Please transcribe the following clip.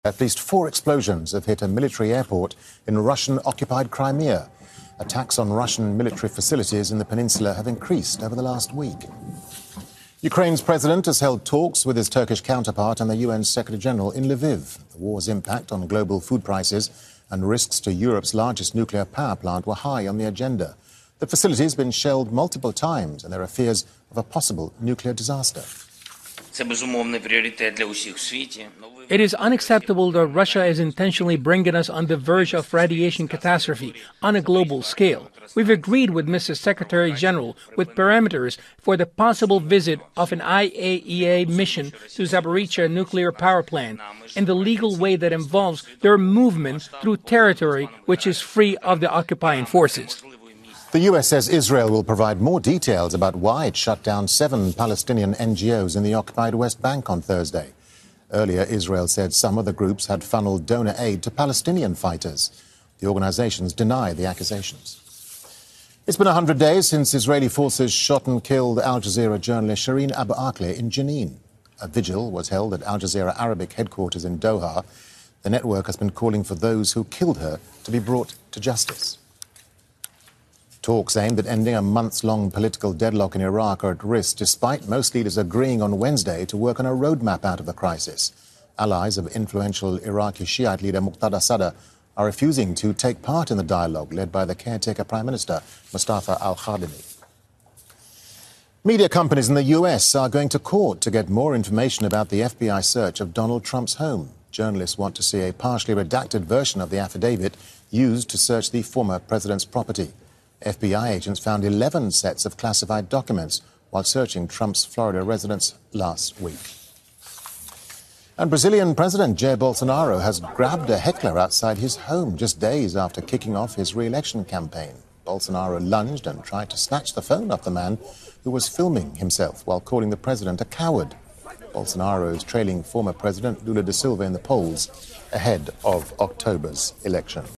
At least 4 explosions have hit a military airport in Russian-occupied Crimea. Attacks on Russian military facilities in the peninsula have increased over the last week. Ukraine's president has held talks with his Turkish counterpart and the UN Secretary-General in Lviv. The war's impact on global food prices and risks to Europe's largest nuclear power plant were high on the agenda. The facility has been shelled multiple times and there are fears of a possible nuclear disaster. It is unacceptable that Russia is intentionally bringing us on the verge of radiation catastrophe on a global scale. We've agreed with Mr. Secretary General with parameters for the possible visit of an IAEA mission to Zaporizhzhia nuclear power plant in the legal way that involves their movement through territory which is free of the occupying forces. The US says Israel will provide more details about why it shut down 7 Palestinian NGOs in the occupied West Bank on Thursday. Earlier, Israel said some of the groups had funneled donor aid to Palestinian fighters. The organizations deny the accusations. It's been 100 days since Israeli forces shot and killed Al Jazeera journalist Shireen Abu Akleh in Jenin. A vigil was held at Al Jazeera Arabic headquarters in Doha. The network has been calling for those who killed her to be brought to justice. Talks aimed at ending a months-long political deadlock in Iraq are at risk, despite most leaders agreeing on Wednesday to work on a roadmap out of the crisis. Allies of influential Iraqi Shiite leader Muqtada Sadr are refusing to take part in the dialogue led by the caretaker Prime Minister Mustafa al-Kadhimi. Media companies in the US are going to court to get more information about the FBI search of Donald Trump's home. Journalists want to see a partially redacted version of the affidavit used to search the former president's property. FBI agents found 11 sets of classified documents while searching Trump's Florida residence last week. And Brazilian President Jair Bolsonaro has grabbed a heckler outside his home just days after kicking off his re-election campaign. Bolsonaro lunged and tried to snatch the phone off the man who was filming himself while calling the president a coward. Bolsonaro is trailing former President Lula da Silva in the polls ahead of October's election.